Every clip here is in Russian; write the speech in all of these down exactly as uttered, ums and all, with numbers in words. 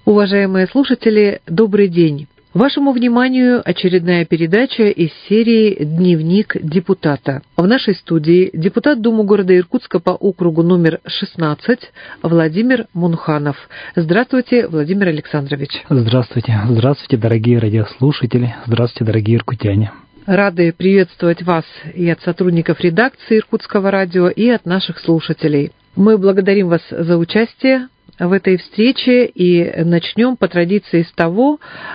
Уважаемые слушатели, добрый день! Вашему вниманию очередная передача из серии «Дневник депутата». В нашей студии депутат Думы города Иркутска по округу номер шестнадцать Владимир Мунханов. Здравствуйте, Владимир Александрович. Здравствуйте. Здравствуйте, дорогие радиослушатели. Здравствуйте, дорогие иркутяне. Рады приветствовать вас и от сотрудников редакции Иркутского радио, и от наших слушателей. Мы благодарим вас за участие в этой встрече и начнем по традиции с того,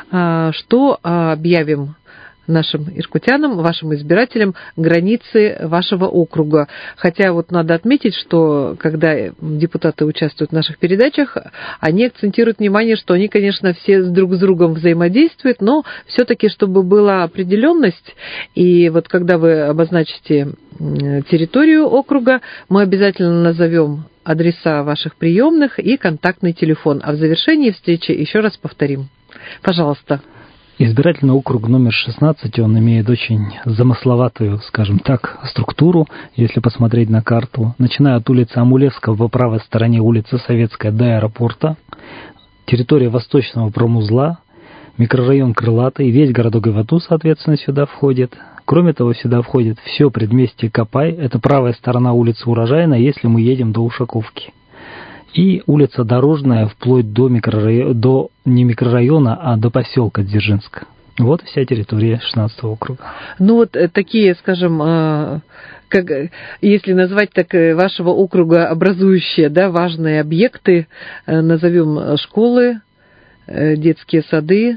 что объявим нашим иркутянам, вашим избирателям границы вашего округа. Хотя вот надо отметить, что когда депутаты участвуют в наших передачах, они акцентируют внимание, что они, конечно, все друг с другом взаимодействуют, но все-таки, чтобы была определенность, и вот когда вы обозначите территорию округа, мы обязательно назовем адреса ваших приемных и контактный телефон. А в завершении встречи еще раз повторим. Пожалуйста. Избирательный округ номер шестнадцать, он имеет очень замысловатую, скажем так, структуру, если посмотреть на карту. Начиная от улицы Амулевского по правой стороне, улицы Советская до аэропорта, территория Восточного промузла, микрорайон Крылатый, весь городок Ивату, соответственно, сюда входит. Кроме того, сюда входит все предместье Копай, это правая сторона улицы Урожайной, если мы едем до Ушаковки. И улица Дорожная вплоть до, микрорайона, до не микрорайона, а до поселка Дзержинска. Вот вся территория шестнадцатого округа. Ну вот такие, скажем, как, если назвать так, вашего округа образующие, да, важные объекты, назовем школы, детские сады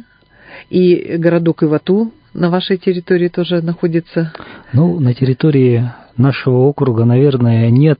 и городок Ивату. На вашей территории тоже находится? Ну, на территории нашего округа, наверное, нет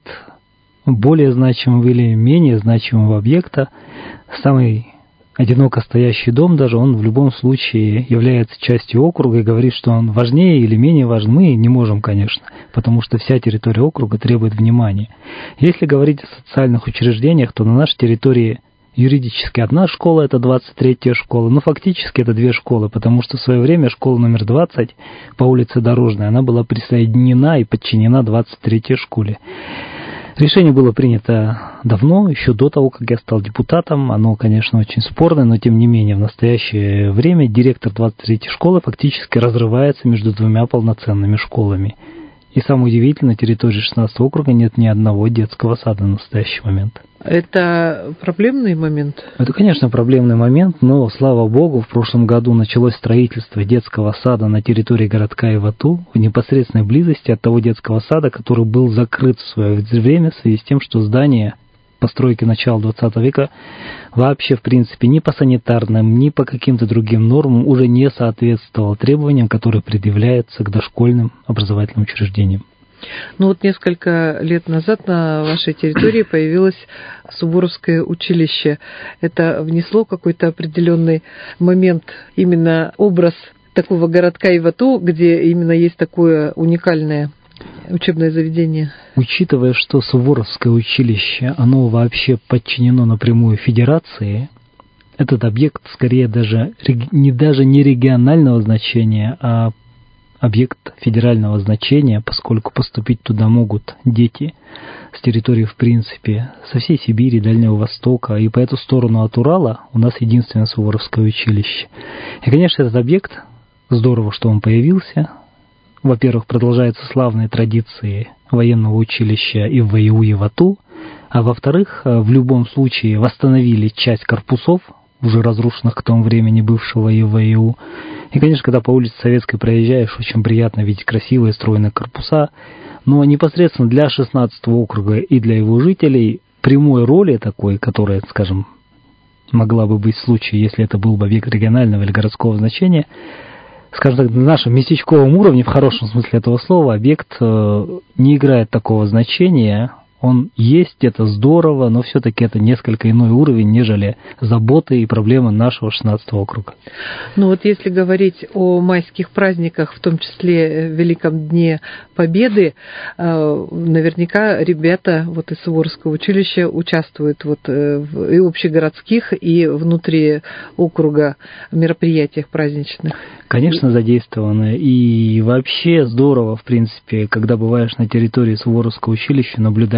более значимого или менее значимого объекта. Самый одиноко стоящий дом даже, он в любом случае является частью округа, и говорит, что он важнее или менее важен, мы не можем, конечно, потому что вся территория округа требует внимания. Если говорить о социальных учреждениях, то на нашей территории юридически одна школа, это двадцать третья школа, но фактически это две школы, потому что в свое время школа номер двадцать по улице Дорожная, она была присоединена и подчинена двадцать третьей школе. Решение было принято давно, еще до того, как я стал депутатом. Оно, конечно, очень спорное, но тем не менее в настоящее время директор двадцать третьей школы фактически разрывается между двумя полноценными школами. И самое удивительное, на территории шестнадцатого округа нет ни одного детского сада на настоящий момент. Это проблемный момент? Это, конечно, проблемный момент, но, слава богу, в прошлом году началось строительство детского сада на территории городка Ивату в непосредственной близости от того детского сада, который был закрыт в свое время в связи с тем, что здание постройки начала двадцатого века вообще, в принципе, ни по санитарным, ни по каким-то другим нормам уже не соответствовало требованиям, которые предъявляются к дошкольным образовательным учреждениям. Ну вот несколько лет назад на вашей территории появилось Суворовское училище. Это внесло какой-то определенный момент, именно образ такого городка Ивату, где именно есть такое уникальное учебное заведение? Учитывая, что Суворовское училище, оно вообще подчинено напрямую федерации, этот объект скорее даже не даже не регионального значения, а объект федерального значения, поскольку поступить туда могут дети с территории, в принципе, со всей Сибири, Дальнего Востока, и по эту сторону от Урала у нас единственное Суворовское училище. И, конечно, этот объект, здорово, что он появился. Во-первых, продолжаются славные традиции военного училища и в ВАИУ, и в АТУ, а во-вторых, в любом случае восстановили часть корпусов, уже разрушенных к тому времени бывшего и ВАИУ. И, конечно, когда по улице Советской проезжаешь, очень приятно видеть красивые стройные корпуса, но непосредственно для шестнадцатого округа и для его жителей прямой роли такой, которая, скажем, могла бы быть в случае, если это был бы объект регионального или городского значения, скажем так, на нашем местечковом уровне, в хорошем смысле этого слова, объект не играет такого значения. Он есть, это здорово, но все-таки это несколько иной уровень, нежели заботы и проблемы нашего шестнадцатого округа. Ну вот если говорить о майских праздниках, в том числе Великом Дне Победы, наверняка ребята вот из Суворовского училища участвуют вот в и общегородских, и внутри округа мероприятиях праздничных. Конечно, задействованы. И вообще здорово, в принципе, когда бываешь на территории Суворовского училища, наблюдать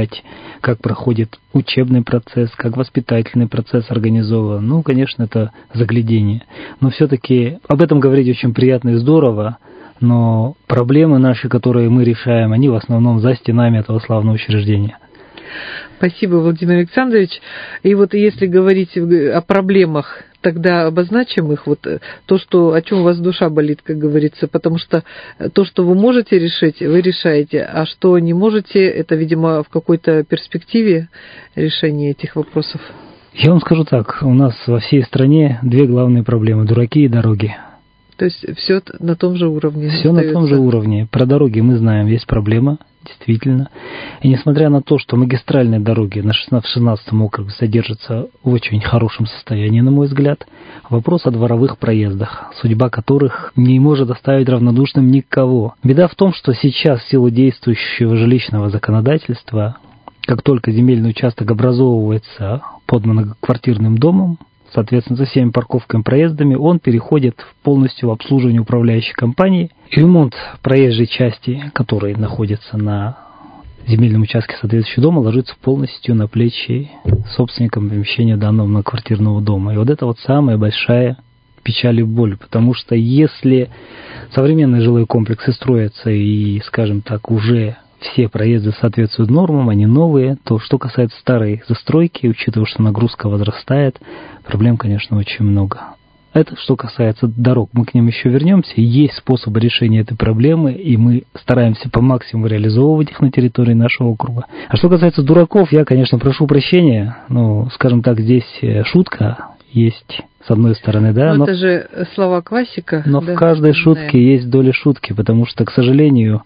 узнать, как проходит учебный процесс, как воспитательный процесс организован. Ну, конечно, это заглядение. Но все-таки об этом говорить очень приятно и здорово, но проблемы наши, которые мы решаем, они в основном за стенами этого славного учреждения. Спасибо, Владимир Александрович. И вот если говорить о проблемах, тогда обозначим их, вот то, что, о чем у вас душа болит, как говорится, потому что то, что вы можете решить, вы решаете, а что не можете, это, видимо, в какой-то перспективе решения этих вопросов. Я вам скажу так, у нас во всей стране две главные проблемы – дураки и дороги. То есть все на том же уровне. Все на том же уровне. Про дороги мы знаем, есть проблема, действительно. И несмотря на то, что магистральные дороги на шестнадцатом округе содержатся в очень хорошем состоянии, на мой взгляд, вопрос о дворовых проездах, судьба которых не может оставить равнодушным никого. Беда в том, что сейчас в силу действующего жилищного законодательства, как только земельный участок образовывается под многоквартирным домом, соответственно, за всеми парковками, проездами, он переходит полностью в обслуживание управляющей компании. И ремонт проезжей части, которая находится на земельном участке соответствующего дома, ложится полностью на плечи собственника помещения данного многоквартирного дома. И вот это вот самая большая печаль и боль, потому что если современные жилые комплексы строятся и, скажем так, уже все проезды соответствуют нормам, они новые, то что касается старой застройки, учитывая, что нагрузка возрастает, проблем, конечно, очень много. Это что касается дорог. Мы к ним еще вернемся. Есть способы решения этой проблемы, и мы стараемся по максимуму реализовывать их на территории нашего округа. А что касается дураков, я, конечно, прошу прощения, но, скажем так, здесь шутка есть с одной стороны, да. Но, но это же слова классика. Но да, в каждой шутке да. есть доля шутки, потому что, к сожалению,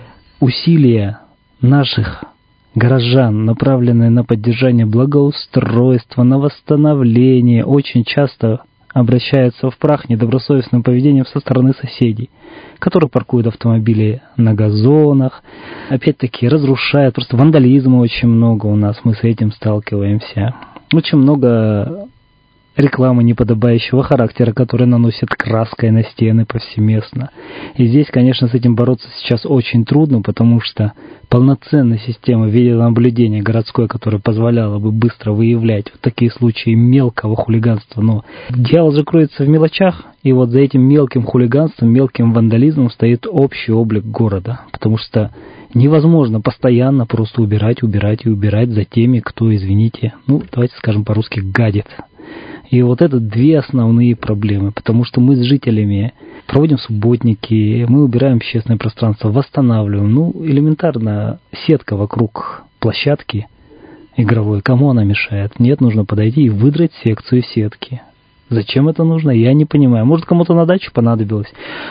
усилия наших горожан, направленные на поддержание благоустройства, на восстановление, очень часто обращаются в прах недобросовестным поведением со стороны соседей, которые паркуют автомобили на газонах, опять-таки разрушают, просто вандализма очень много у нас, мы с этим сталкиваемся. Очень много рекламы неподобающего характера, которая наносит краской на стены повсеместно. И здесь, конечно, с этим бороться сейчас очень трудно, потому что полноценная система видеонаблюдения городской, которая позволяла бы быстро выявлять вот такие случаи мелкого хулиганства, но дьявол же кроется в мелочах, и вот за этим мелким хулиганством, мелким вандализмом стоит общий облик города, потому что невозможно постоянно просто убирать, убирать и убирать за теми, кто, извините, ну, давайте скажем по-русски, гадит. И вот это две основные проблемы, потому что мы с жителями проводим субботники, мы убираем общественное пространство, восстанавливаем. Ну, элементарно, сетка вокруг площадки игровой, кому она мешает? Нет, нужно подойти и выдрать секцию сетки. Зачем это нужно, я не понимаю. Может, кому-то на дачу понадобилось,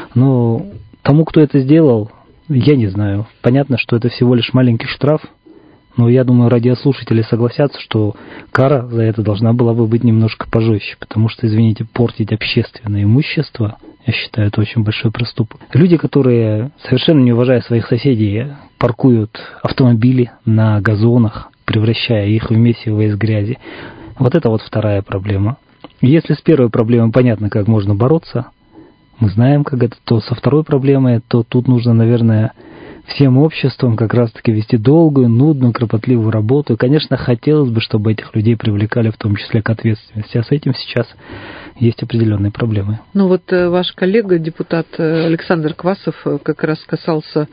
но тому, кто это сделал, я не знаю. Понятно, что это всего лишь маленький штраф, но я думаю, радиослушатели согласятся, что кара за это должна была бы быть немножко пожестче, потому что, извините, портить общественное имущество, я считаю, это очень большой проступок. Люди, которые, совершенно не уважая своих соседей, паркуют автомобили на газонах, превращая их в месиво из грязи, вот это вот вторая проблема. Если с первой проблемой понятно, как можно бороться, мы знаем, как это, то со второй проблемой, то тут нужно, наверное, всем обществом как раз-таки вести долгую, нудную, кропотливую работу. И, конечно, хотелось бы, чтобы этих людей привлекали в том числе к ответственности. А с этим сейчас есть определенные проблемы. Ну вот ваш коллега, депутат Александр Квасов, как раз касался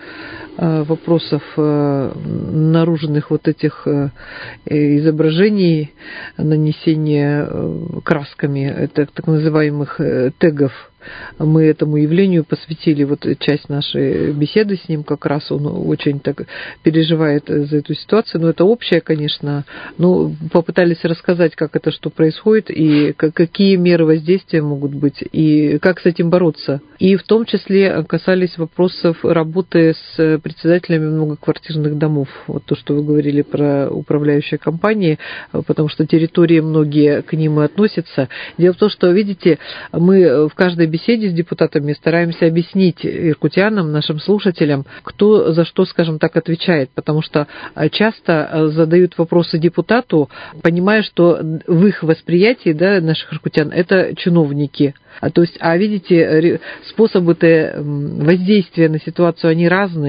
вопросов наружных вот этих изображений, нанесения красками, это так называемых тегов. Мы этому явлению посвятили вот часть нашей беседы с ним, как раз он очень так переживает за эту ситуацию, но это общее, конечно, ну, попытались рассказать, как это что происходит и какие меры воздействия могут быть и как с этим бороться. И в том числе касались вопросов работы с председателями многоквартирных домов, вот то, что вы говорили про управляющие компании, потому что территории многие к ним и относятся. Дело в том, что, видите, мы в каждой беседе с депутатами стараемся объяснить иркутянам, нашим слушателям, кто за что, скажем так, отвечает, потому что часто задают вопросы депутату, понимая, что в их восприятии, да, наших иркутян, это чиновники. А, то есть, а видите, способы-то воздействия на ситуацию, они разные.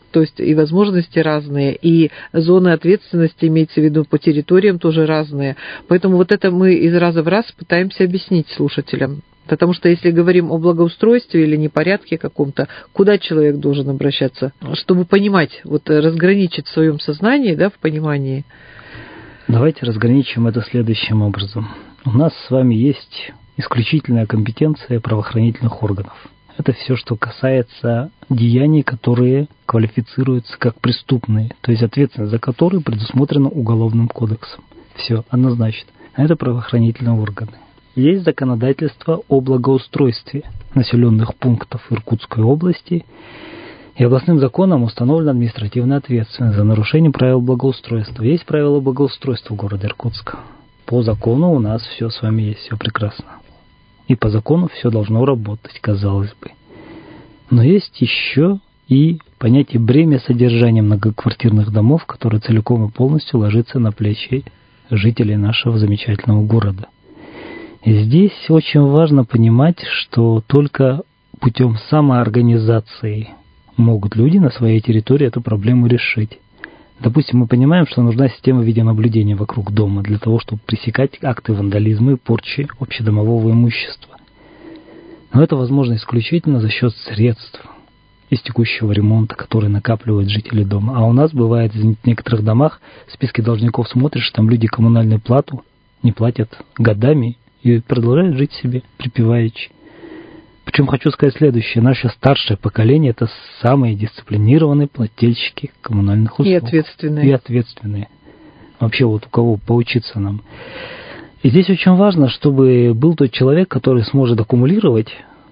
То есть и возможности разные, и зоны ответственности, имеется в виду, по территориям тоже разные. Поэтому вот это мы из раза в раз пытаемся объяснить слушателям. Потому что если говорим о благоустройстве или непорядке каком-то, куда человек должен обращаться, чтобы понимать, вот разграничить в своем сознании, да, в понимании? Давайте разграничим это следующим образом. У нас с вами есть исключительная компетенция правоохранительных органов. Это все, что касается деяний, которые квалифицируются как преступные, то есть ответственность за которые предусмотрена Уголовным кодексом. Все, однозначно. Это правоохранительные органы. Есть законодательство о благоустройстве населенных пунктов Иркутской области, и областным законом установлена административная ответственность за нарушение правил благоустройства. Есть правила благоустройства города Иркутска. По закону у нас все с вами есть, все прекрасно. И по закону все должно работать, казалось бы. Но есть еще и понятие бремя содержания многоквартирных домов, которое целиком и полностью ложится на плечи жителей нашего замечательного города. И здесь очень важно понимать, что только путем самоорганизации могут люди на своей территории эту проблему решить. Допустим, мы понимаем, что нужна система видеонаблюдения вокруг дома для того, чтобы пресекать акты вандализма и порчи общедомового имущества. Но это возможно исключительно за счет средств из текущего ремонта, которые накапливают жители дома. А у нас бывает в некоторых домах в списке должников смотришь, там люди коммунальную плату не платят годами и продолжают жить себе припеваючи. Причем хочу сказать следующее. Наше старшее поколение – это самые дисциплинированные плательщики коммунальных услуг. И ответственные. И ответственные. Вообще вот у кого поучиться нам. И здесь очень важно, чтобы был тот человек, который сможет аккумулировать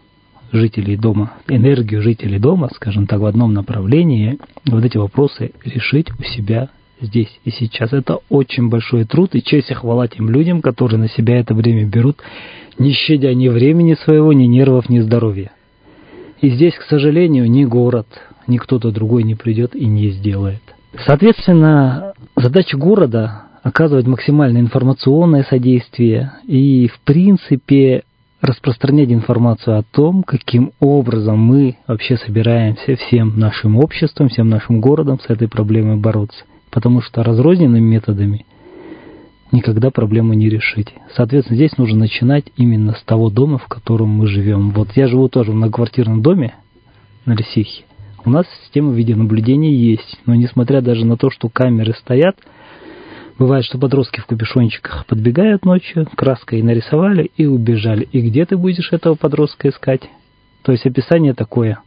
жителей дома, энергию жителей дома, скажем так, в одном направлении, вот эти вопросы решить у себя здесь и сейчас. Это очень большой труд, и честь и хвала тем людям, которые на себя это время берут, не щадя ни времени своего, ни нервов, ни здоровья. И здесь, к сожалению, ни город, ни кто-то другой не придет и не сделает. Соответственно, задача города – оказывать максимальное информационное содействие и, в принципе, распространять информацию о том, каким образом мы вообще собираемся всем нашим обществом, всем нашим городом с этой проблемой бороться. Потому что разрозненными методами никогда проблему не решить. Соответственно, здесь нужно начинать именно с того дома, в котором мы живем. Вот я живу тоже в многоквартирном доме на Лисихе. У нас система видеонаблюдения есть, но несмотря даже на то, что камеры стоят, бывает, что подростки в капюшончиках подбегают ночью, краской нарисовали и убежали. И где ты будешь этого подростка искать? То есть описание такое.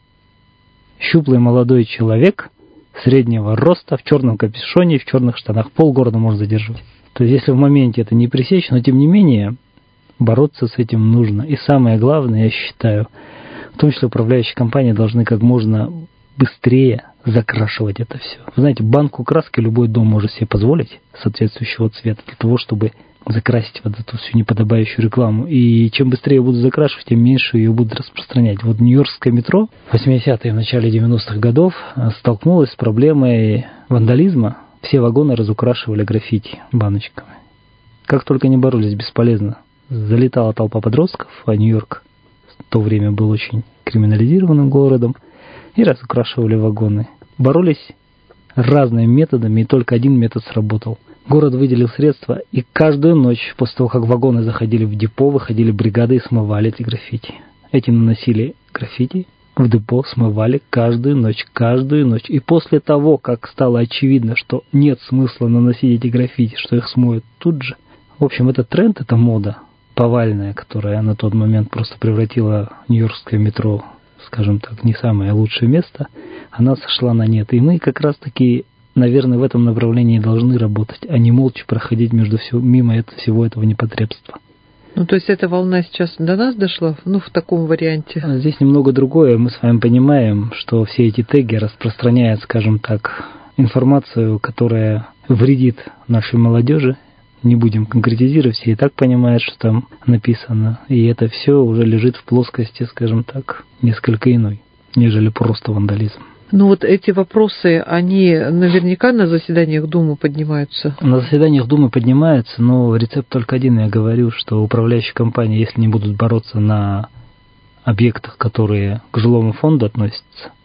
Щуплый молодой человек среднего роста, в черном капюшоне и в черных штанах. Полгорода можно задерживать. То есть если в моменте это не пресечь, но тем не менее бороться с этим нужно. И самое главное, я считаю, в том числе управляющие компании должны как можно быстрее закрашивать это все. Вы знаете, банку краски любой дом может себе позволить соответствующего цвета для того, чтобы закрасить вот эту всю неподобающую рекламу. И чем быстрее будут закрашивать, тем меньше ее будут распространять. Вот Нью-Йоркское метро в восьмидесятые, в начале девяностых годов столкнулось с проблемой вандализма. Все вагоны разукрашивали граффити баночками. Как только не боролись, бесполезно. Залетала толпа подростков, а Нью-Йорк в то время был очень криминализированным городом, и разукрашивали вагоны. Боролись разными методами, и только один метод сработал. Город выделил средства, и каждую ночь, после того, как вагоны заходили в депо, выходили бригады и смывали эти граффити. Этим наносили граффити, в депо смывали каждую ночь, каждую ночь. И после того, как стало очевидно, что нет смысла наносить эти граффити, что их смоют тут же. В общем, этот тренд, эта мода повальная, которая на тот момент просто превратила Нью-Йоркское метро, скажем так, не самое лучшее место, она сошла на нет. И мы как раз-таки, наверное, в этом направлении должны работать, а не молча проходить между всего, мимо этого, всего этого непотребства. Ну, то есть эта волна сейчас до нас дошла, ну, в таком варианте? Здесь немного другое. Мы с вами понимаем, что все эти теги распространяют, скажем так, информацию, которая вредит нашей молодежи. Не будем конкретизировать, все и так понимают, что там написано. И это все уже лежит в плоскости, скажем так, несколько иной, нежели просто вандализм. Ну вот эти вопросы, они наверняка на заседаниях Думы поднимаются? На заседаниях Думы поднимаются, но рецепт только один. Я говорю, что управляющие компании, если не будут бороться на объектах, которые к жилому фонду относятся,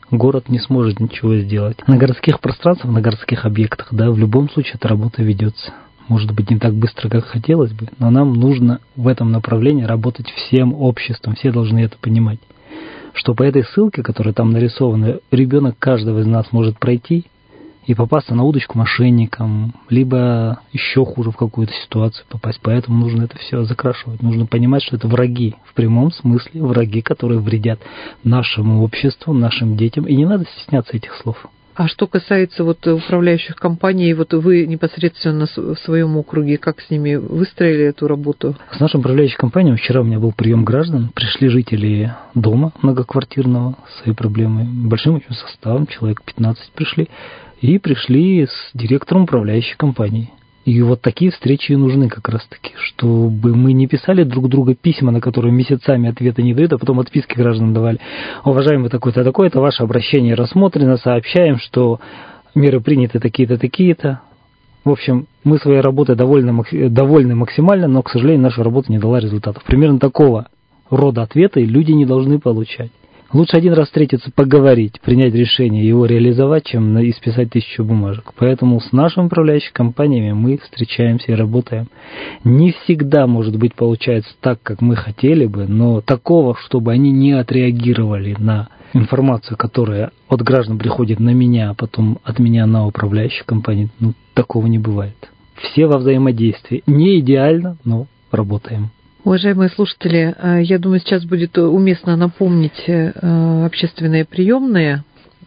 город не сможет ничего сделать. На городских пространствах, на городских объектах, да, в любом случае эта работа ведется. Может быть, не так быстро, как хотелось бы, но нам нужно в этом направлении работать всем обществом, все должны это понимать. Что по этой ссылке, которая там нарисована, ребенок каждого из нас может пройти и попасться на удочку мошенникам, либо еще хуже в какую-то ситуацию попасть. Поэтому нужно это все закрашивать. Нужно понимать, что это враги, в прямом смысле враги, которые вредят нашему обществу, нашим детям. И не надо стесняться этих слов. А что касается вот управляющих компаний, вот вы непосредственно в своем округе, как с ними выстроили эту работу? С нашей управляющей компанией вчера у меня был прием граждан. Пришли жители дома многоквартирного с своей проблемой. Большим очень составом, человек пятнадцать пришли. И пришли с директором управляющей компании. И вот такие встречи и нужны как раз-таки, чтобы мы не писали друг другу письма, на которые месяцами ответа не дают, а потом отписки гражданам давали. Уважаемый такой-то, такой-то, ваше обращение рассмотрено, сообщаем, что меры приняты такие-то, такие-то. В общем, мы своей работой довольны, довольны максимально, но, к сожалению, наша работа не дала результатов. Примерно такого рода ответы люди не должны получать. Лучше один раз встретиться, поговорить, принять решение, его реализовать, чем исписать тысячу бумажек. Поэтому с нашими управляющими компаниями мы встречаемся и работаем. Не всегда, может быть, получается так, как мы хотели бы, но такого, чтобы они не отреагировали на информацию, которая от граждан приходит на меня, а потом от меня на управляющую компанию, ну, такого не бывает. Все во взаимодействии. Не идеально, но работаем. Уважаемые слушатели, я думаю, сейчас будет уместно напомнить общественные приемные,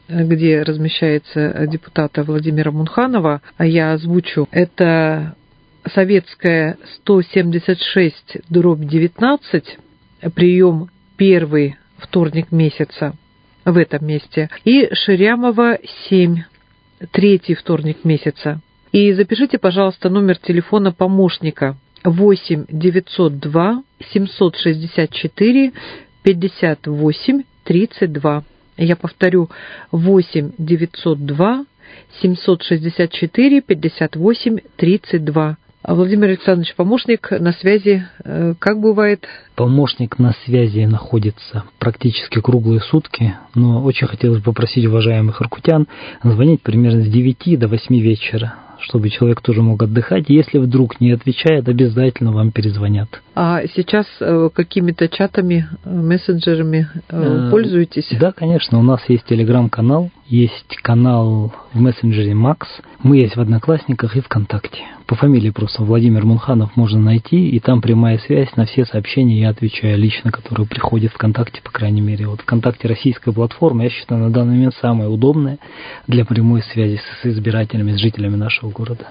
где размещается депутата Владимира Мунханова. Я озвучу. Это Советская сто семьдесят шесть дробь девятнадцать, прием первый вторник месяца в этом месте, и Ширямова семь, третий вторник месяца. И запишите, пожалуйста, номер телефона помощника восемь девятьсот два семьсот шестьдесят четыре пятьдесят восемь тридцать два. Я повторю, восемь девятьсот два семьсот шестьдесят четыре пятьдесят восемь тридцать два. А Владимир Александрович, помощник на связи, как бывает? Помощник на связи находится практически круглые сутки, но очень хотелось бы попросить уважаемых иркутян звонить примерно с девяти до восьми вечера, чтобы человек тоже мог отдыхать. Если вдруг не отвечает, обязательно вам перезвонят. А сейчас какими-то чатами, мессенджерами пользуетесь? Да, конечно. У нас есть телеграм-канал, есть канал в мессенджере Макс. Мы есть в Одноклассниках и ВКонтакте. По фамилии просто Владимир Мунханов можно найти, и там прямая связь на все сообщения, я отвечаю лично, которые приходят в ВКонтакте, по крайней мере. Вот ВКонтакте российская платформа, я считаю, на данный момент самая удобная для прямой связи с избирателями, с жителями нашего города.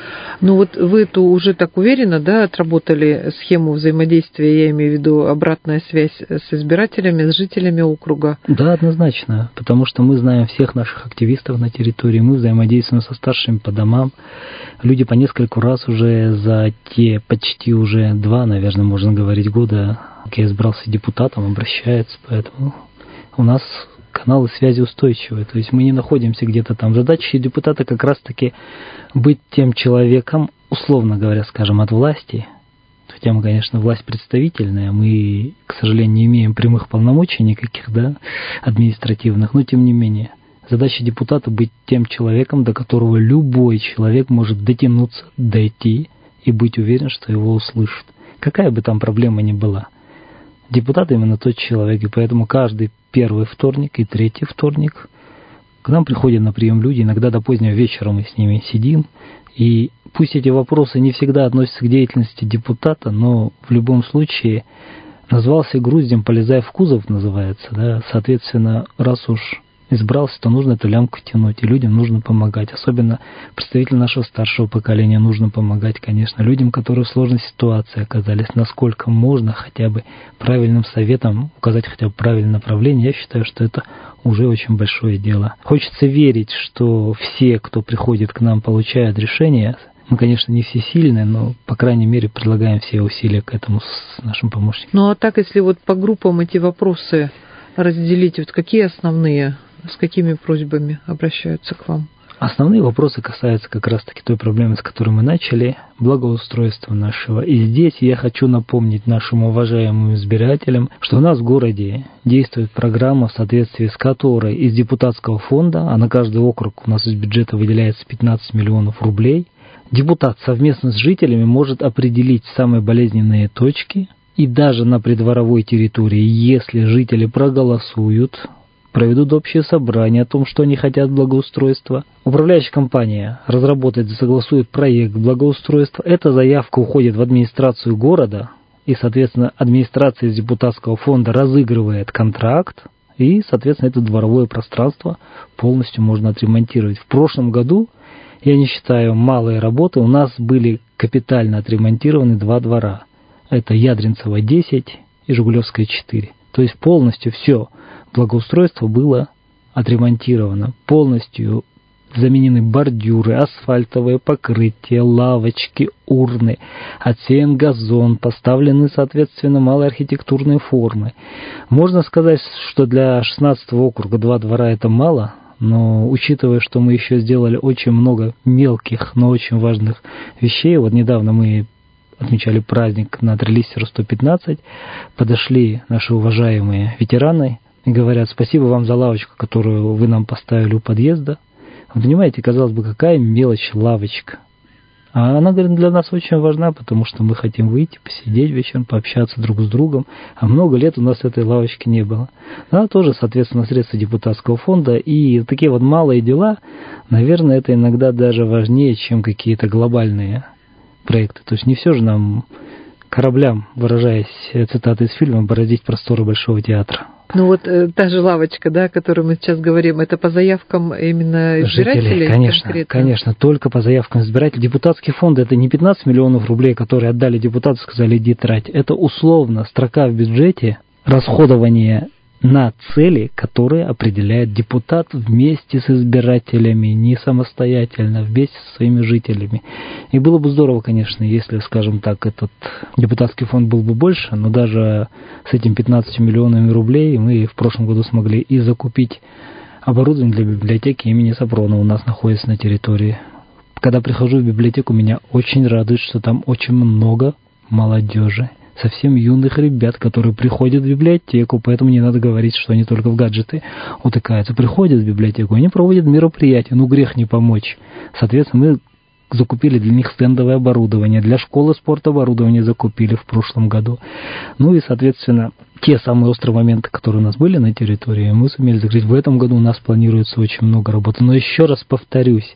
Ну вот вы-то уже так уверенно, да, отработали схему взаимодействия, я имею в виду обратная связь с избирателями, с жителями округа? Да, однозначно, потому что мы знаем всех наших активистов на территории, мы взаимодействуем со старшими по домам. Люди по нескольку раз уже за те почти уже два, наверное, можно говорить, года, как я избрался депутатом, обращаются, поэтому у нас каналы связи устойчивые, то есть мы не находимся где-то там. Задача депутата как раз-таки быть тем человеком, условно говоря, скажем, от власти, хотя мы, конечно, власть представительная, мы, к сожалению, не имеем прямых полномочий никаких, да, административных, но тем не менее. Задача депутата быть тем человеком, до которого любой человек может дотянуться, дойти и быть уверен, что его услышат. Какая бы там проблема ни была. Депутат именно тот человек, и поэтому каждый первый вторник и третий вторник к нам приходят на прием люди, иногда до позднего вечера мы с ними сидим, и пусть эти вопросы не всегда относятся к деятельности депутата, но в любом случае назвался груздем, полезая в кузов, называется, да, соответственно, раз уж избрался, то нужно эту лямку тянуть, и людям нужно помогать. Особенно представителям нашего старшего поколения нужно помогать, конечно, людям, которые в сложной ситуации оказались, насколько можно хотя бы правильным советом указать хотя бы правильное направление. Я считаю, что это уже очень большое дело. Хочется верить, что все, кто приходит к нам, получают решения. Мы, конечно, не все сильные, но, по крайней мере, предлагаем все усилия к этому с нашим помощником. Ну, а так, если вот по группам эти вопросы разделить, вот какие основные, с какими просьбами обращаются к вам? Основные вопросы касаются как раз-таки той проблемы, с которой мы начали, благоустройства нашего. И здесь я хочу напомнить нашим уважаемым избирателям, что у нас в городе действует программа, в соответствии с которой из депутатского фонда, а на каждый округ у нас из бюджета выделяется пятнадцать миллионов рублей, депутат совместно с жителями может определить самые болезненные точки, и даже на придворовой территории, если жители проголосуют, проведут общее собрание о том, что они хотят благоустройства. Управляющая компания разработает и согласует проект благоустройства. Эта заявка уходит в администрацию города, и, соответственно, администрация из депутатского фонда разыгрывает контракт, и, соответственно, это дворовое пространство полностью можно отремонтировать. В прошлом году, я не считаю малые работы, у нас были капитально отремонтированы два двора. Это Ядринцево десять и Жигулевская четыре. То есть полностью все благоустройство было отремонтировано. Полностью заменены бордюры, асфальтовые покрытия, лавочки, урны, отсеян газон, поставлены, соответственно, малые архитектурные формы. Можно сказать, что для шестнадцатого округа два двора это мало, но учитывая, что мы еще сделали очень много мелких, но очень важных вещей, вот недавно мы отмечали праздник на Трелиссеру сто пятнадцать, подошли наши уважаемые ветераны и говорят: спасибо вам за лавочку, которую вы нам поставили у подъезда. Вы понимаете, казалось бы, какая мелочь лавочка. А она, говорит, для нас очень важна, потому что мы хотим выйти, посидеть вечером, пообщаться друг с другом. А много лет у нас этой лавочки не было. Она тоже, соответственно, средства депутатского фонда. И такие вот малые дела, наверное, это иногда даже важнее, чем какие-то глобальные проекты. То есть не все же нам, кораблям, выражаясь цитатой из фильма, бороздить просторы Большого театра. Ну вот э, та же лавочка, да, о которой мы сейчас говорим, это по заявкам именно избирателей? Жителей, конечно, конкретно? Конечно, только по заявкам избирателей. Депутатский фонд — это не пятнадцать миллионов рублей, которые отдали депутату, сказали: иди трать. Это условно строка в бюджете расходования на цели, которые определяет депутат вместе с избирателями, не самостоятельно, вместе со своими жителями. И было бы здорово, конечно, если, скажем так, этот депутатский фонд был бы больше, но даже с этими пятнадцатью миллионами рублей мы в прошлом году смогли и закупить оборудование для библиотеки имени Сапронова, у нас находится на территории. Когда прихожу в библиотеку, меня очень радует, что там очень много молодежи. Совсем юных ребят, которые приходят в библиотеку, поэтому не надо говорить, что они только в гаджеты утыкаются. Приходят в библиотеку, они проводят мероприятия, ну грех не помочь. Соответственно, мы закупили для них стендовое оборудование, для школы спорта оборудование закупили в прошлом году. Ну и, соответственно, те самые острые моменты, которые у нас были на территории, мы сумели закрыть. В этом году у нас планируется очень много работы. Но еще раз повторюсь,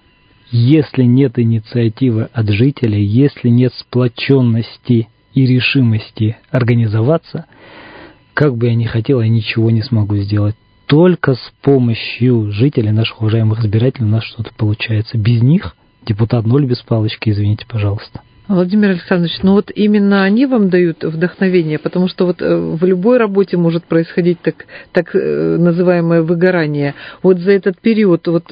если нет инициативы от жителей, если нет сплоченности и решимости организоваться, как бы я ни хотел, я ничего не смогу сделать. Только с помощью жителей, наших уважаемых избирателей, у нас что-то получается. Без них депутат ноль без палочки, извините, пожалуйста. Владимир Александрович, ну вот именно они вам дают вдохновение, потому что вот в любой работе может происходить так, так называемое выгорание. Вот за этот период вот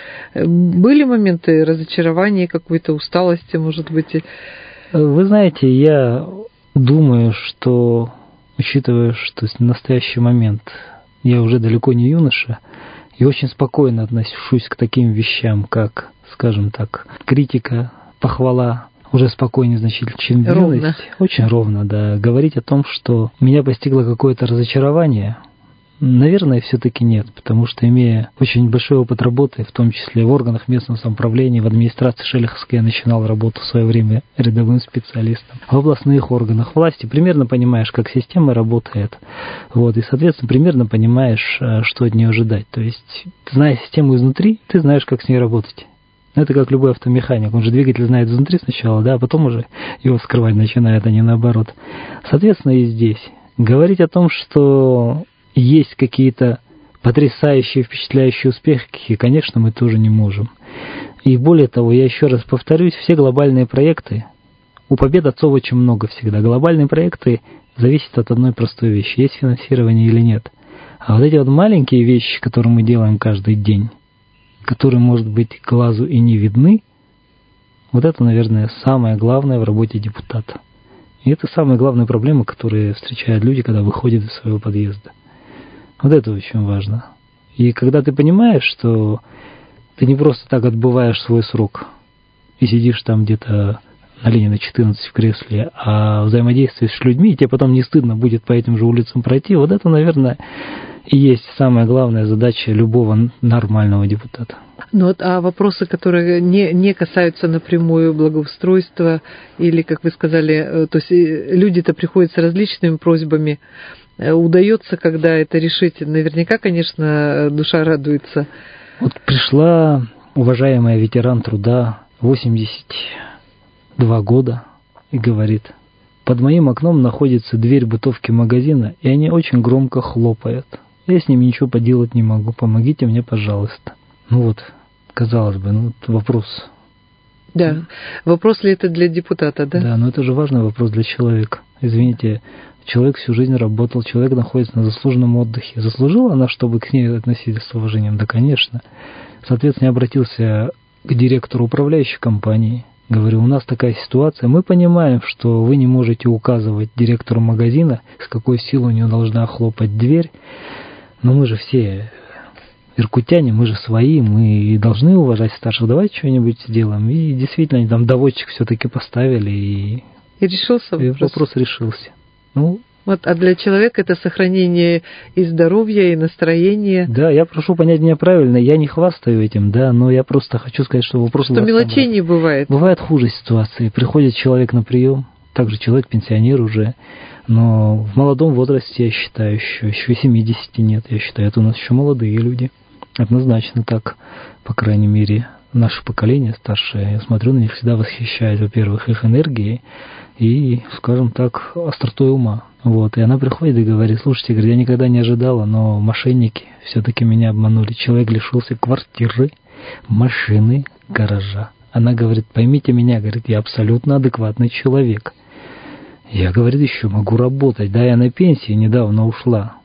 были моменты разочарования, какой-то усталости, может быть? Вы знаете, я думаю, что, учитывая, что в настоящий момент я уже далеко не юноша, и очень спокойно отношусь к таким вещам, как, скажем так, критика, похвала, уже спокойнее значительно, чем юность. Очень ровно, да. Говорить о том, что меня постигло какое-то разочарование, наверное, все-таки нет, потому что, имея очень большой опыт работы, в том числе в органах местного самоуправления, в администрации Шелиховской я начинал работу в свое время рядовым специалистом, в областных органах власти, примерно понимаешь, как система работает, вот, и, соответственно, примерно понимаешь, что от нее ожидать. То есть, зная систему изнутри, ты знаешь, как с ней работать. Это как любой автомеханик, он же двигатель знает изнутри сначала, да, а потом уже его вскрывать начинает, а не наоборот. Соответственно, и здесь. Говорить о том, что есть какие-то потрясающие, впечатляющие успехи, конечно, мы тоже не можем. И более того, я еще раз повторюсь, все глобальные проекты, у побед отцов очень много всегда. Глобальные проекты зависят от одной простой вещи, есть финансирование или нет. А вот эти вот маленькие вещи, которые мы делаем каждый день, которые, может быть, глазу и не видны, вот это, наверное, самое главное в работе депутата. И это самая главная проблема, которую встречают люди, когда выходят из своего подъезда. Вот это очень важно. И когда ты понимаешь, что ты не просто так отбываешь свой срок и сидишь там где-то на Ленина четырнадцать в кресле, а взаимодействуешь с людьми, и тебе потом не стыдно будет по этим же улицам пройти. Вот это, наверное, и есть самая главная задача любого нормального депутата. Ну вот, а вопросы, которые не, не касаются напрямую благоустройства, или, как вы сказали, то есть люди-то приходят с различными просьбами, удается, когда это решить? Наверняка, конечно, душа радуется. Вот пришла уважаемая ветеран труда, восемьдесят два года, и говорит: под моим окном находится дверь бытовки магазина, и они очень громко хлопают. Я с ними ничего поделать не могу, помогите мне, пожалуйста. Ну вот, казалось бы, ну вот вопрос. Да, вопрос ли это для депутата, да? Да, но это же важный вопрос для человека. Извините, человек всю жизнь работал, человек находится на заслуженном отдыхе. Заслужила она, чтобы к ней относились с уважением? Да, конечно. Соответственно, я обратился к директору управляющей компании. Говорю, у нас такая ситуация, мы понимаем, что вы не можете указывать директору магазина, с какой силой у него должна хлопать дверь, но мы же все иркутяне, мы же свои, мы должны уважать старших, давайте что-нибудь сделаем. И действительно, они там доводчик все-таки поставили, и, и решился и вопрос. вопрос решился. Ну, вот, а для человека это сохранение и здоровья, и настроения. Да, я прошу понять меня правильно, я не хвастаю этим, да, но я просто хочу сказать, что вопрос... Что мелочей не бывает. Бывает хуже ситуации. Приходит человек на прием, также человек пенсионер уже, но в молодом возрасте, я считаю, еще, еще семидесяти нет, я считаю, это у нас еще молодые люди. Однозначно так, по крайней мере, наше поколение старшее, я смотрю на них, всегда восхищаюсь, во-первых, их энергией и, скажем так, остротой ума. Вот, и она приходит и говорит: слушайте, говорит, я никогда не ожидала, но мошенники все-таки меня обманули. Человек лишился квартиры, машины, гаража. Она говорит: поймите меня, говорит, я абсолютно адекватный человек. Я, говорит, еще могу работать, да, я на пенсии недавно ушла.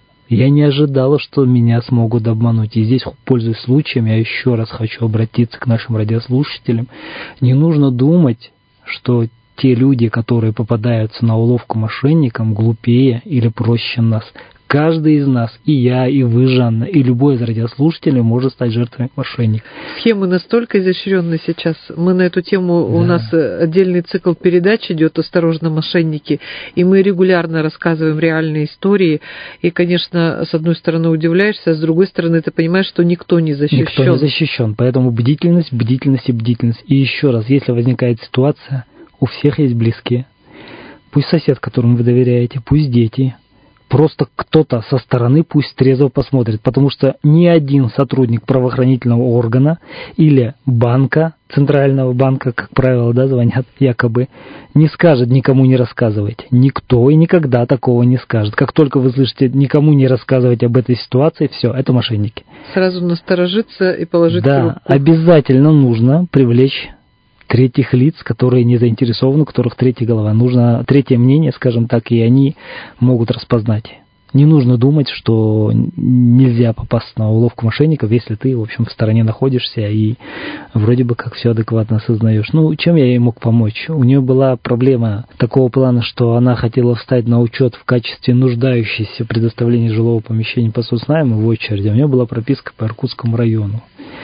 Я не ожидала, что меня смогут обмануть. И здесь, пользуясь случаем, я еще раз хочу обратиться к нашим радиослушателям. Не нужно думать, что те люди, которые попадаются на уловку мошенникам, глупее или проще нас. Каждый из нас, и я, и вы, Жанна, и любой из радиослушателей может стать жертвой мошенников. Схемы настолько изощренны сейчас. Мы на эту тему, да. У нас отдельный цикл передач идет «Осторожно, мошенники», и мы регулярно рассказываем реальные истории. И, конечно, с одной стороны удивляешься, а с другой стороны ты понимаешь, что никто не защищен. Никто не защищен, поэтому бдительность, бдительность и бдительность. И еще раз, если возникает ситуация, у всех есть близкие. Пусть сосед, которому вы доверяете, пусть дети. Просто кто-то со стороны пусть трезво посмотрит, потому что ни один сотрудник правоохранительного органа или банка, центрального банка, как правило, да, звонят якобы, не скажет никому не рассказывайте. Никто и никогда такого не скажет. Как только вы слышите никому не рассказывать об этой ситуации, все, это мошенники. Сразу насторожиться и положить да, трубку. Да, обязательно нужно привлечь третьих лиц, которые не заинтересованы, у которых третья голова. Нужно третье мнение, скажем так, и они могут распознать. Не нужно думать, что нельзя попасть на уловку мошенников, если ты, в общем, в стороне находишься и вроде бы как все адекватно осознаешь. Ну, чем я ей мог помочь? У нее была проблема такого плана, что она хотела встать на учет в качестве нуждающейся в предоставлении жилого помещения по соцнайму в очереди. У нее была прописка по Иркутскому району.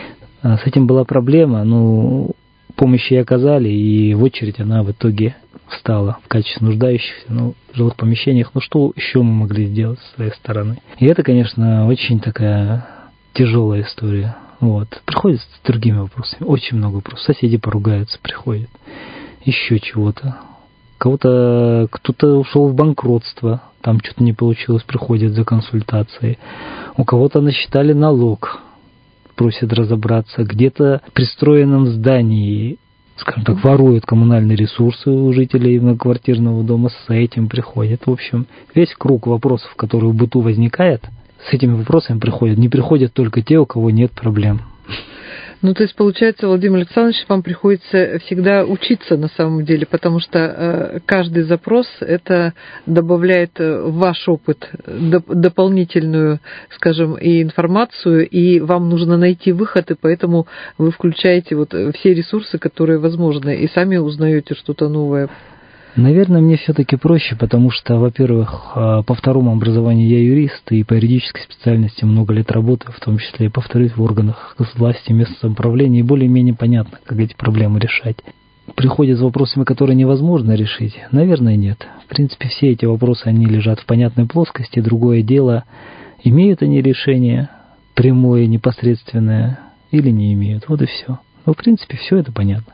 С этим была проблема, ну... помощи ей оказали, и в очередь она в итоге встала в качестве нуждающихся, ну, в жилых помещениях. Ну, что еще мы могли сделать с своей стороны? И это, конечно, очень такая тяжелая история. Вот. Приходят с другими вопросами, очень много вопросов. Соседи поругаются, приходят. Еще чего-то. Кого-то, кто-то ушел в банкротство, там что-то не получилось, приходят за консультацией. У кого-то насчитали налог, просят разобраться, где-то в пристроенном здании, скажем так, воруют коммунальные ресурсы у жителей многоквартирного дома, с этим приходят. В общем, весь круг вопросов, который в быту возникает, с этими вопросами приходят. Не приходят только те, у кого нет проблем. Ну, то есть, получается, Владимир Александрович, вам приходится всегда учиться на самом деле, потому что э, каждый запрос это добавляет в ваш опыт доп- дополнительную, скажем, и информацию, и вам нужно найти выход, и поэтому вы включаете вот все ресурсы, которые возможны, и сами узнаете что-то новое. Наверное, мне все-таки проще, потому что, во-первых, по второму образованию я юрист, и по юридической специальности много лет работаю, в том числе и, повторюсь, в органах власти, местного самоуправления, и более-менее понятно, как эти проблемы решать. Приходят с вопросами, которые невозможно решить? Наверное, нет. В принципе, все эти вопросы, они лежат в понятной плоскости. Другое дело, имеют они решение прямое, непосредственное, или не имеют. Вот и все. Но, в принципе, все это понятно.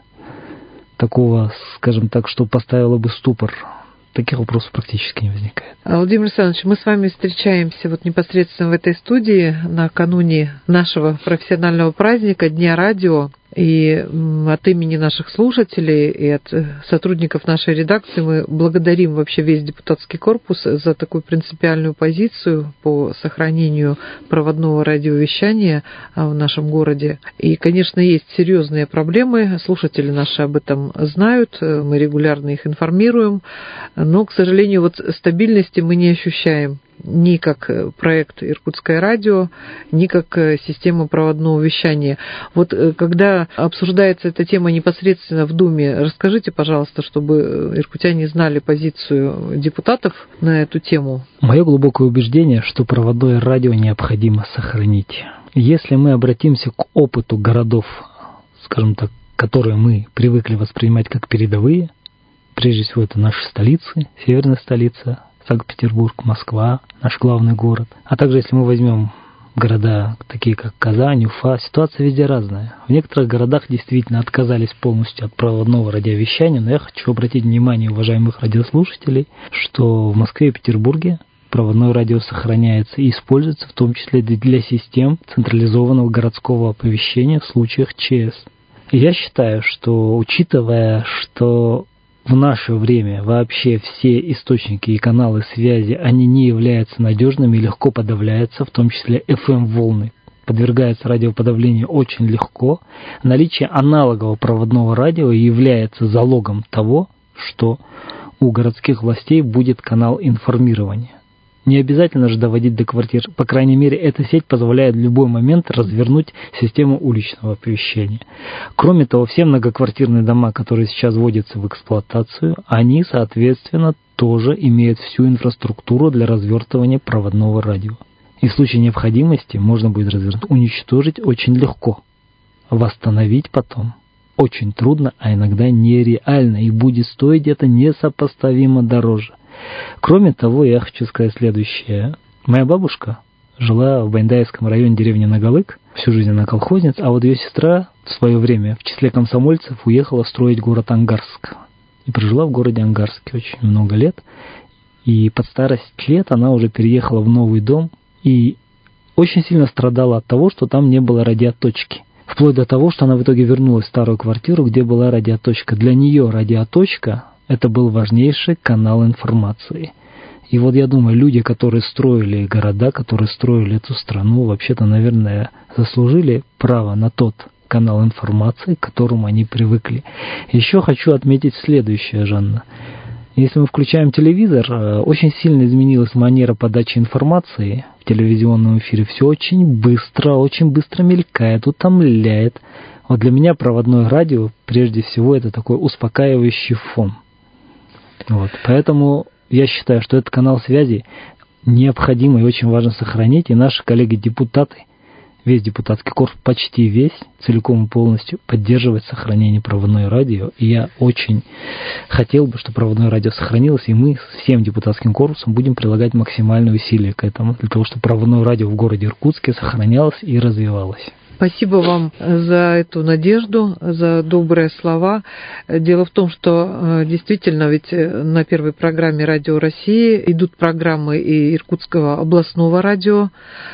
Такого, скажем так, что поставило бы ступор, таких вопросов практически не возникает. Владимир Александрович, мы с вами встречаемся вот непосредственно в этой студии накануне нашего профессионального праздника Дня радио. И от имени наших слушателей и от сотрудников нашей редакции мы благодарим вообще весь депутатский корпус за такую принципиальную позицию по сохранению проводного радиовещания в нашем городе. И, конечно, есть серьезные проблемы, слушатели наши об этом знают, мы регулярно их информируем, но, к сожалению, вот стабильности мы не ощущаем ни как проект «Иркутское радио», ни как система проводного вещания. Вот когда обсуждается эта тема непосредственно в Думе, расскажите, пожалуйста, чтобы иркутяне знали позицию депутатов на эту тему. Мое глубокое убеждение, что проводное радио необходимо сохранить. Если мы обратимся к опыту городов, скажем так, которые мы привыкли воспринимать как передовые, прежде всего это наши столицы, северная столица, Санкт-Петербург, Москва, наш главный город. А также, если мы возьмем города, такие как Казань, Уфа, ситуация везде разная. В некоторых городах действительно отказались полностью от проводного радиовещания, но я хочу обратить внимание уважаемых радиослушателей, что в Москве и Петербурге проводное радио сохраняется и используется в том числе для систем централизованного городского оповещения в случаях ЧС. И я считаю, что, учитывая, что в наше время вообще все источники и каналы связи, они не являются надежными и легко подавляются, в том числе эф эм-волны. Подвергается радиоподавлению очень легко. Наличие аналогового проводного радио является залогом того, что у городских властей будет канал информирования. Не обязательно же доводить до квартир. По крайней мере, эта сеть позволяет в любой момент развернуть систему уличного оповещения. Кроме того, все многоквартирные дома, которые сейчас вводятся в эксплуатацию, они, соответственно, тоже имеют всю инфраструктуру для развертывания проводного радио. И в случае необходимости можно будет развернуть, уничтожить очень легко. Восстановить потом очень трудно, а иногда нереально. И будет стоить это несопоставимо дороже. Кроме того, я хочу сказать следующее. Моя бабушка жила в Байндаевском районе деревни Нагалык, всю жизнь она колхозница, а вот ее сестра в свое время в числе комсомольцев уехала строить город Ангарск. И прожила в городе Ангарске очень много лет. И под старость лет она уже переехала в новый дом и очень сильно страдала от того, что там не было радиоточки. Вплоть до того, что она в итоге вернулась в старую квартиру, где была радиоточка. Для нее радиоточка — это был важнейший канал информации. И вот я думаю, люди, которые строили города, которые строили эту страну, вообще-то, наверное, заслужили право на тот канал информации, к которому они привыкли. Еще хочу отметить следующее, Жанна. Если мы включаем телевизор, очень сильно изменилась манера подачи информации в телевизионном эфире. Все очень быстро, очень быстро мелькает, утомляет. Вот для меня проводное радио, прежде всего, это такой успокаивающий фон. Вот. Поэтому я считаю, что этот канал связи необходимо и очень важно сохранить. И наши коллеги-депутаты, весь депутатский корпус, почти весь, целиком и полностью поддерживает сохранение проводное радио. И я очень хотел бы, чтобы проводное радио сохранилось, и мы всем депутатским корпусом будем прилагать максимальные усилия к этому, для того, чтобы проводное радио в городе Иркутске сохранялось и развивалось. Спасибо вам за эту надежду, за добрые слова. Дело в том, что действительно ведь на первой программе «Радио России» идут программы и Иркутского областного радио,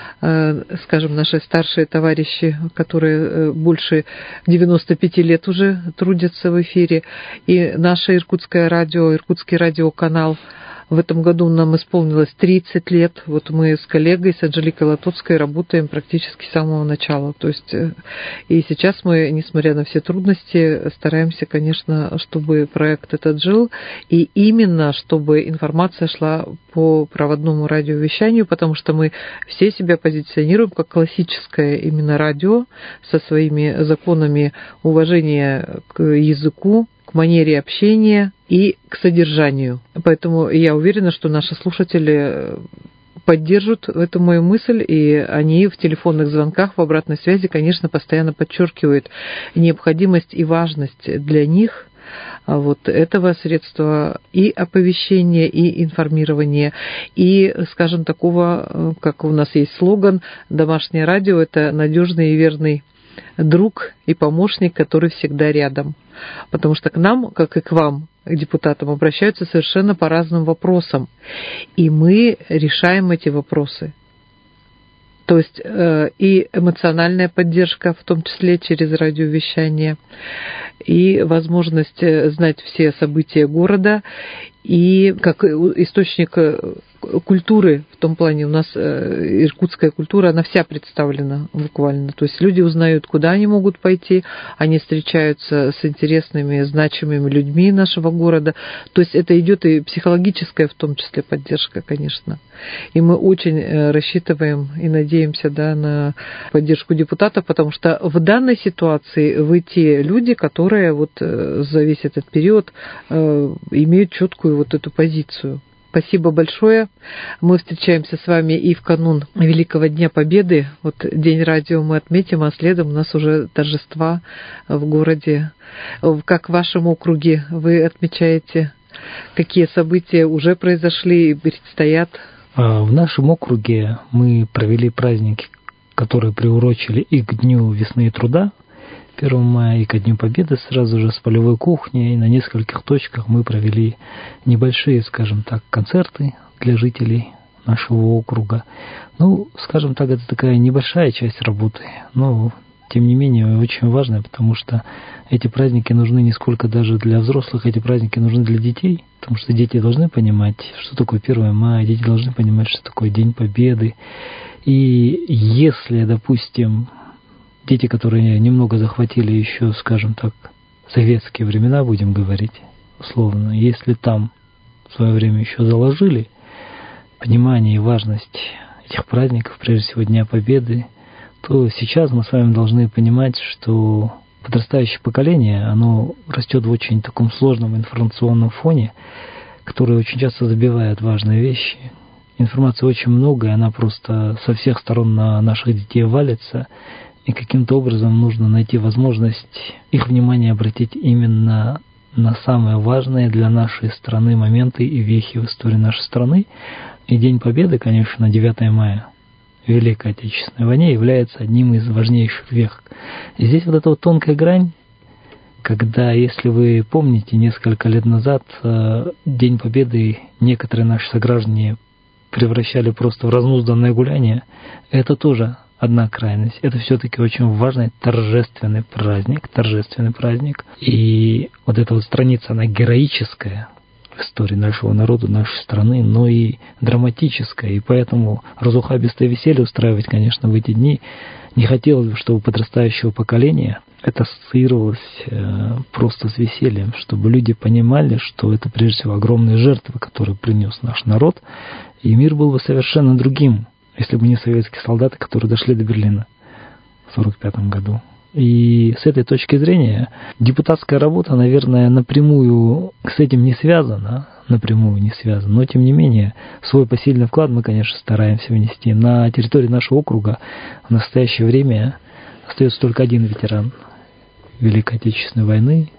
скажем, наши старшие товарищи, которые больше девяноста пяти лет уже трудятся в эфире, и наше Иркутское радио, Иркутский радиоканал. В этом году нам исполнилось тридцать лет. Вот мы с коллегой, с Анжеликой Латоцкой, работаем практически с самого начала. То есть и сейчас мы, несмотря на все трудности, стараемся, конечно, чтобы проект этот жил. И именно, чтобы информация шла по проводному радиовещанию, потому что мы все себя позиционируем как классическое именно радио со своими законами уважения к языку, к манере общения и к содержанию. Поэтому я уверена, что наши слушатели поддержат эту мою мысль, и они в телефонных звонках, в обратной связи, конечно, постоянно подчеркивают необходимость и важность для них вот этого средства и оповещения, и информирования, и, скажем, такого, как у нас есть слоган, домашнее радио – это надежный и верный друг и помощник, который всегда рядом. Потому что к нам, как и к вам, к депутатам, обращаются совершенно по разным вопросам. И мы решаем эти вопросы. То есть э, и эмоциональная поддержка, в том числе через радиовещание, и возможность знать все события города, и как источник культуры, в том плане у нас иркутская культура, она вся представлена буквально. То есть люди узнают, куда они могут пойти, они встречаются с интересными, значимыми людьми нашего города. То есть это идет и психологическая, в том числе, поддержка, конечно. И мы очень рассчитываем и надеемся, да, на поддержку депутатов, потому что в данной ситуации вы те люди, которые вот за весь этот период имеют четкую вот эту позицию. Спасибо большое. Мы встречаемся с вами и в канун Великого Дня Победы. Вот День радио мы отметим, а следом у нас уже торжества в городе. Как в вашем округе вы отмечаете? Какие события уже произошли и предстоят? В нашем округе мы провели праздники, которые приурочили и к Дню весны и труда, первого мая, и ко Дню Победы сразу же с полевой кухней. И на нескольких точках мы провели небольшие, скажем так, концерты для жителей нашего округа. Ну, скажем так, это такая небольшая часть работы, но тем не менее очень важная, потому что эти праздники нужны не сколько даже для взрослых, эти праздники нужны для детей, потому что дети должны понимать, что такое первое мая, дети должны понимать, что такое День Победы. И если, допустим, дети, которые немного захватили еще, скажем так, советские времена, будем говорить условно, если там в свое время еще заложили понимание и важность этих праздников, прежде всего Дня Победы, то сейчас мы с вами должны понимать, что подрастающее поколение, оно растет в очень таком сложном информационном фоне, который очень часто забивает важные вещи. Информации очень много, и она просто со всех сторон на наших детей валится, и каким-то образом нужно найти возможность их внимание обратить именно на самые важные для нашей страны моменты и вехи в истории нашей страны. И День Победы, конечно, девятое мая, в Великой Отечественной войне, является одним из важнейших вех. И здесь вот эта вот тонкая грань, когда, если вы помните, несколько лет назад День Победы некоторые наши сограждане превращали просто в разнузданное гуляние, это тоже одна крайность. Это все-таки очень важный торжественный праздник, торжественный праздник. И вот эта вот страница, она героическая в истории нашего народа, нашей страны, но и драматическая. И поэтому разухабистое веселье устраивать, конечно, в эти дни не хотелось бы, чтобы у подрастающего поколения это ассоциировалось просто с весельем, чтобы люди понимали, что это прежде всего огромные жертвы, которые принес наш народ, и мир был бы совершенно другим, если бы не советские солдаты, которые дошли до Берлина в сорок пятом году. И с этой точки зрения депутатская работа, наверное, напрямую с этим не связана, напрямую не связана, но тем не менее свой посильный вклад мы, конечно, стараемся внести. На территории нашего округа в настоящее время остается только один ветеран Великой Отечественной войны,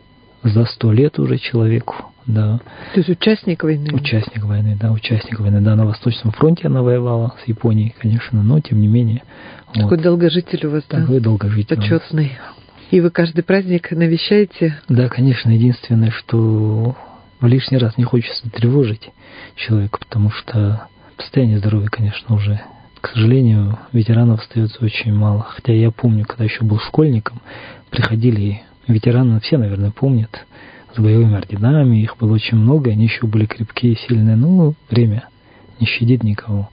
за сто лет уже человеку. Да. То есть участник войны? Участник войны, да, участник войны. Да, на Восточном фронте она воевала, с Японией, конечно, но тем не менее. Такой вот. Долгожитель у вас, да? Такой долгожитель. Почетный. И вы каждый праздник навещаете? Да, конечно. Единственное, что лишний раз не хочется тревожить человека, потому что состояние здоровья, конечно, уже, к сожалению, ветеранов остается очень мало. Хотя я помню, когда еще был школьником, приходили ветераны, все, наверное, помнят, с боевыми орденами, их было очень много, они еще были крепкие и сильные, но время не щадит никого.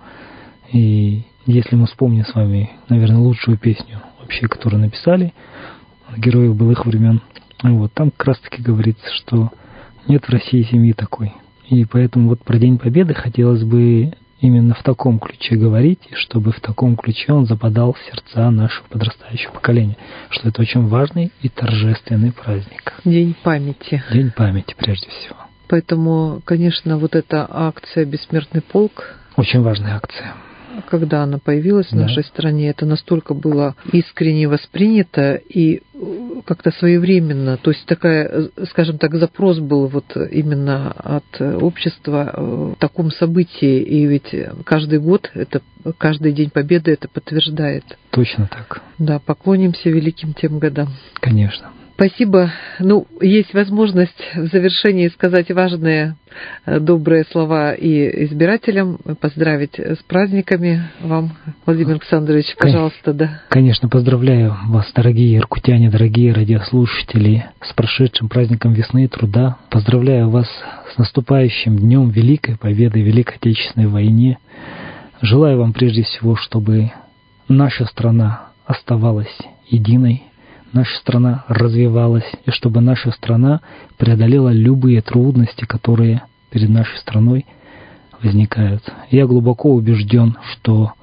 И если мы вспомним с вами, наверное, лучшую песню вообще, которую написали героев былых времен, вот, там как раз-таки говорится, что нет в России семьи такой. И поэтому вот про День Победы хотелось бы именно в таком ключе говорить, и чтобы в таком ключе он западал в сердца нашего подрастающего поколения, что это очень важный и торжественный праздник. День памяти. День памяти, прежде всего. Поэтому, конечно, вот эта акция «Бессмертный полк», очень важная акция. Когда она появилась в да. нашей стране, это настолько было искренне воспринято и как-то своевременно. То есть такая, скажем так, запрос был вот именно от общества в таком событии. И ведь каждый год, это, каждый День Победы это подтверждает. Точно так. Да, поклонимся великим тем годам. Конечно. Спасибо. Ну, есть возможность в завершении сказать важные, добрые слова и избирателям, поздравить с праздниками вам, Владимир Александрович, пожалуйста, да. Конечно, поздравляю вас, дорогие иркутяне, дорогие радиослушатели, с прошедшим праздником весны и труда. Поздравляю вас с наступающим днем Великой Победы в Великой Отечественной войне. Желаю вам прежде всего, чтобы наша страна оставалась единой, наша страна развивалась, и чтобы наша страна преодолела любые трудности, которые перед нашей страной возникают. Я глубоко убежден, что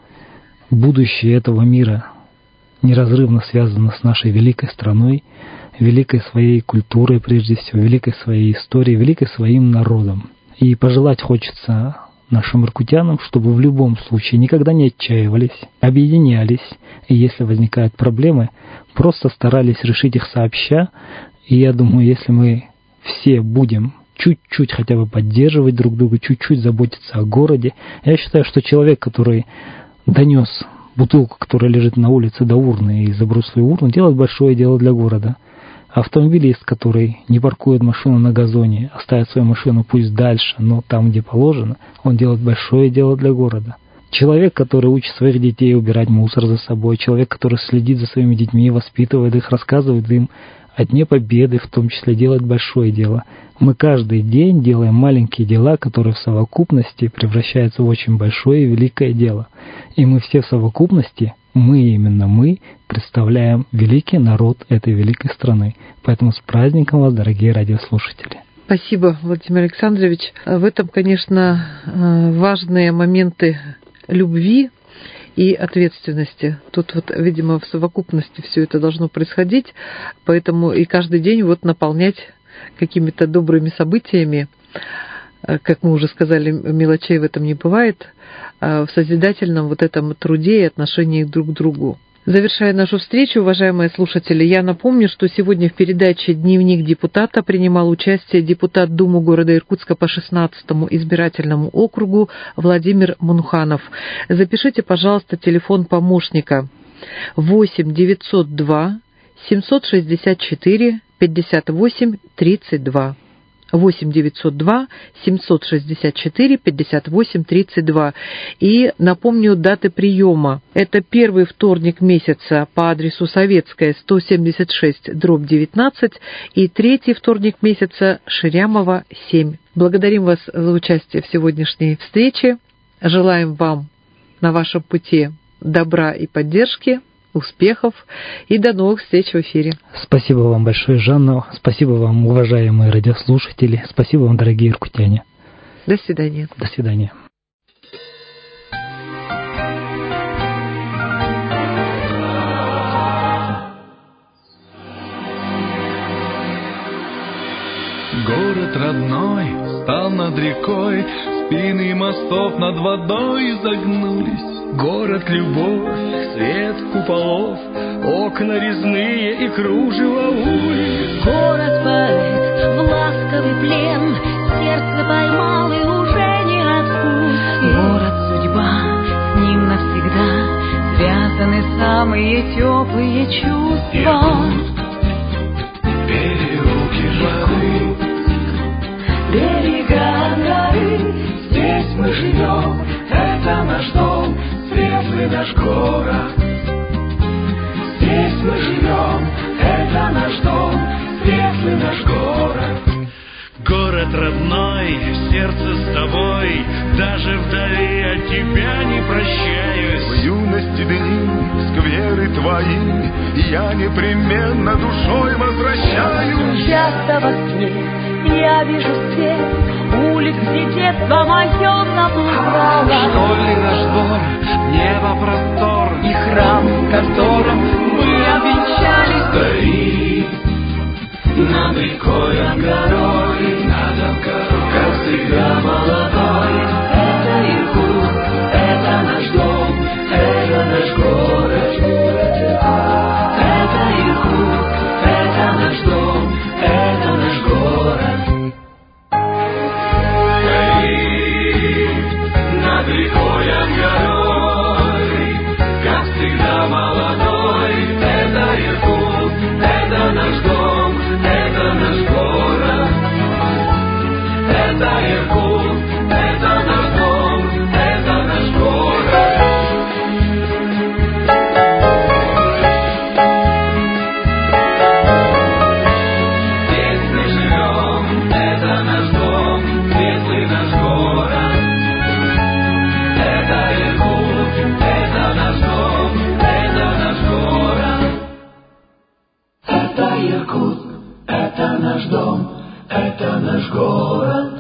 будущее этого мира неразрывно связано с нашей великой страной, великой своей культурой, прежде всего, великой своей историей, великой своим народом. И пожелать хочется нашим иркутянам, чтобы в любом случае никогда не отчаивались, объединялись, и если возникают проблемы, просто старались решить их сообща. И я думаю, если мы все будем чуть-чуть хотя бы поддерживать друг друга, чуть-чуть заботиться о городе, я считаю, что человек, который донес бутылку, которая лежит на улице, до урны и забросил свою урну, делает большое дело для города. Автомобилист, который не паркует машину на газоне, оставит свою машину пусть дальше, но там, где положено, он делает большое дело для города. Человек, который учит своих детей убирать мусор за собой, человек, который следит за своими детьми, воспитывает их, рассказывает им о Дне Победы, в том числе делает большое дело. Мы каждый день делаем маленькие дела, которые в совокупности превращаются в очень большое и великое дело. И мы все в совокупности, мы, именно мы, представляем великий народ этой великой страны. Поэтому с праздником вас, дорогие радиослушатели. Спасибо, Владимир Александрович. В этом, конечно, важные моменты любви и ответственности. Тут вот, видимо, в совокупности все это должно происходить, поэтому и каждый день вот наполнять какими-то добрыми событиями, как мы уже сказали, мелочей в этом не бывает, в созидательном вот этом труде и отношении друг к другу. Завершая нашу встречу, уважаемые слушатели, я напомню, что сегодня в передаче «Дневник депутата» принимал участие депутат Думы города Иркутска по шестнадцатому избирательному округу Владимир Мунханов. Запишите, пожалуйста, телефон помощника восемь девятьсот два семьсот шестьдесят четыре пятьдесят восемь тридцать два. восемь девятьсот два семьсот шестьдесят четыре пятьдесят восемь тридцать два. И напомню даты приема. Это первый вторник месяца по адресу Советская, сто семьдесят шесть, дробь девятнадцать, и третий вторник месяца Ширямова, семь. Благодарим вас за участие в сегодняшней встрече. Желаем вам на вашем пути добра и поддержки, успехов и до новых встреч в эфире. Спасибо вам большое, Жанна. Спасибо вам, уважаемые радиослушатели. Спасибо вам, дорогие иркутяне. До свидания. До свидания. Город родной стал над рекой, спины мостов над водой загнулись. Город любовь, свет куполов, окна резные и кружево улиц. Город поэт в ласковый плен, сердце поймал и уже не отпустит. Город судьба, с ним навсегда связаны самые теплые чувства. Переулки жары, берега горы, здесь мы живем, это наш дом, светлый наш город. Здесь мы живем, это наш дом, светлый наш город. Город родной, в сердце с тобой, даже вдали от тебя не прощаюсь. В юности дни, скверы твои, я непременно душой возвращаюсь. Часто во сне я вижу свет, улиц, где детство мое заплывало. Что ли наш двор, небо простор, И храм, в котором мы обвенчались, стоит над рекой Ангарой, над Ангарой, как всегда молодой. Это Иркутск, это наш дом, это наш город. Это Иркутск, это наш дом, это наш город. Стоит над рекой Ангарой, как всегда молодой. Это Иркутск, это наш дом, это наш город. Это Иркутск, это наш дом, это наш город. Здесь мы живем, это наш дом, светлый наш город. Это Иркутск, это наш дом, это наш город. Это Иркутск, это наш дом, это наш город.